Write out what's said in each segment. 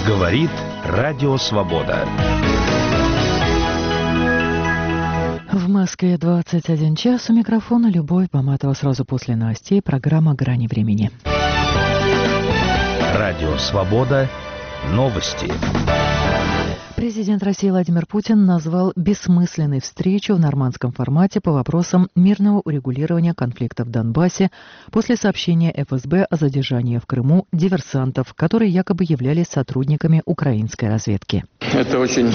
Говорит Радио Свобода. В Москве 21 час. У микрофона Любовь Баматова. Сразу после новостей программа «Грани времени». Радио Свобода. Новости. Президент России Владимир Путин назвал бессмысленной встречу в нормандском формате по вопросам мирного урегулирования конфликта в Донбассе после сообщения ФСБ о задержании в Крыму диверсантов, которые якобы являлись сотрудниками украинской разведки. Это очень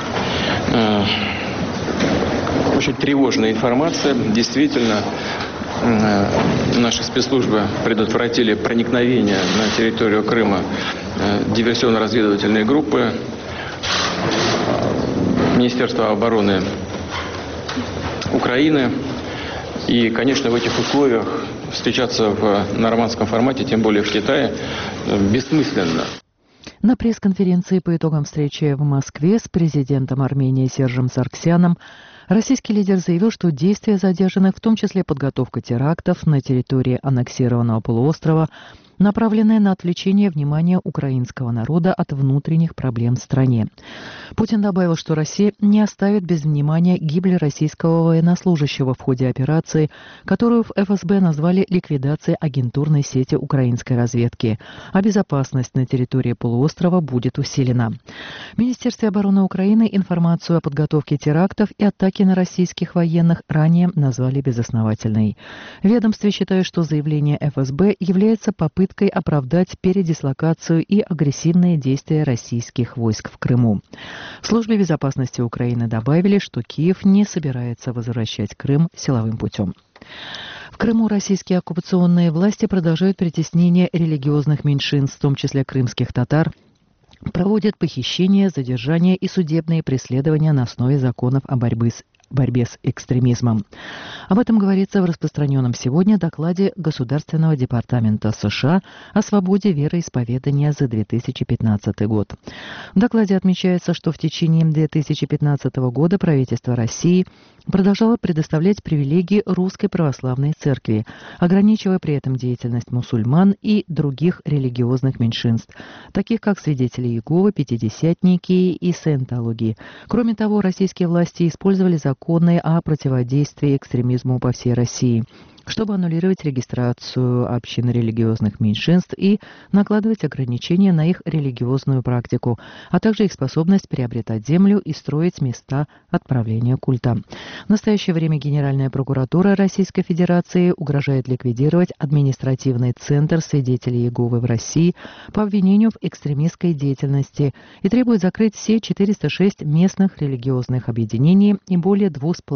тревожная информация. Действительно, наши спецслужбы предотвратили проникновение на территорию Крыма диверсионно-разведывательной группы Министерства обороны Украины. И, конечно, в этих условиях встречаться в нормандском формате, тем более в Китае, бессмысленно. На пресс-конференции по итогам встречи в Москве с президентом Армении Сержем Саргсяном российский лидер заявил, что действия задержанных, в том числе подготовка терактов на территории аннексированного полуострова, направленные на отвлечение внимания украинского народа от внутренних проблем в стране. Путин добавил, что Россия не оставит без внимания гибель российского военнослужащего в ходе операции, которую в ФСБ назвали ликвидацией агентурной сети украинской разведки, а безопасность на территории полуострова будет усилена. В Министерстве обороны Украины информацию о подготовке терактов и атаке на российских военных ранее назвали безосновательной. В ведомстве считают, что заявление ФСБ является попыткой оправдать передислокацию и агрессивные действия российских войск в Крыму. В Службе безопасности Украины добавили, что Киев не собирается возвращать Крым силовым путем. В Крыму российские оккупационные власти продолжают притеснение религиозных меньшинств, в том числе крымских татар, проводят похищения, задержания и судебные преследования на основе законов о борьбе с экстремизмом. Об этом говорится в распространенном сегодня докладе Государственного департамента США о свободе вероисповедания за 2015 год. В докладе отмечается, что в течение 2015 года правительство России продолжало предоставлять привилегии Русской Православной Церкви, ограничивая при этом деятельность мусульман и других религиозных меньшинств, таких как свидетели Иеговы, пятидесятники и саентологи. Кроме того, российские власти использовали законы о противодействии экстремизму по всей России, чтобы аннулировать регистрацию общин религиозных меньшинств и накладывать ограничения на их религиозную практику, а также их способность приобретать землю и строить места отправления культа. В настоящее время Генеральная прокуратура Российской Федерации угрожает ликвидировать административный центр свидетелей Иеговы в России по обвинению в экстремистской деятельности и требует закрыть все 406 местных религиозных объединений и более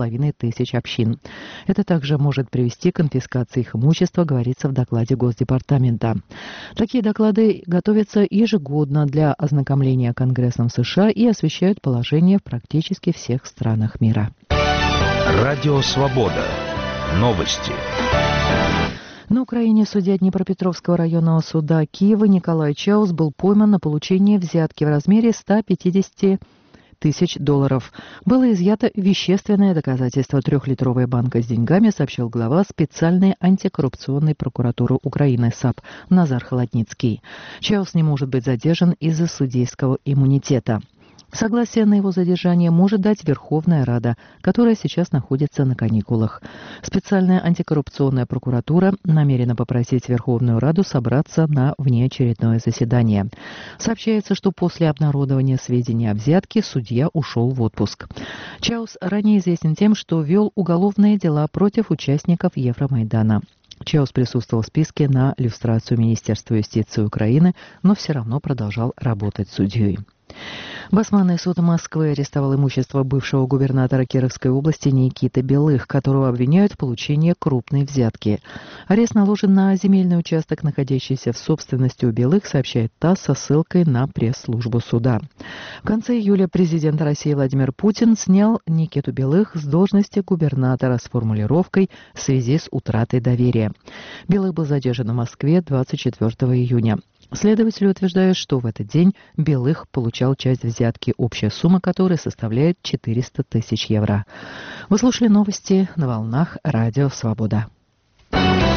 2500 общин. Это также может привести к конфискации их имущества, говорится в докладе Госдепартамента. Такие доклады готовятся ежегодно для ознакомления Конгрессом США и освещают положение в практически всех странах мира. Радио Свобода. Новости. На Украине судья Днепропетровского районного суда Киева Николай Чаус был пойман на получение взятки в размере 150 тысяч долларов. Было изъято вещественное доказательство. 3-литровая банка с деньгами, сообщил глава специальной антикоррупционной прокуратуры Украины САП Назар Холодницкий. Чаус не может быть задержан из-за судейского иммунитета. Согласие на его задержание может дать Верховная Рада, которая сейчас находится на каникулах. Специальная антикоррупционная прокуратура намерена попросить Верховную Раду собраться на внеочередное заседание. Сообщается, что после обнародования сведений о взятке судья ушел в отпуск. Чаус ранее известен тем, что вел уголовные дела против участников Евромайдана. Чаус присутствовал в списке на люстрацию Министерства юстиции Украины, но все равно продолжал работать судьей. Басманный суд Москвы арестовал имущество бывшего губернатора Кировской области Никиты Белых, которого обвиняют в получении крупной взятки. Арест наложен на земельный участок, находящийся в собственности у Белых, сообщает ТАСС со ссылкой на пресс-службу суда. В конце июля президент России Владимир Путин снял Никиту Белых с должности губернатора с формулировкой «в связи с утратой доверия». Белых был задержан в Москве 24 июня. Следователи утверждают, что в этот день Белых получал часть взятки, общая сумма которой составляет 400 тысяч евро. Вы слушали новости на волнах Радио Свобода.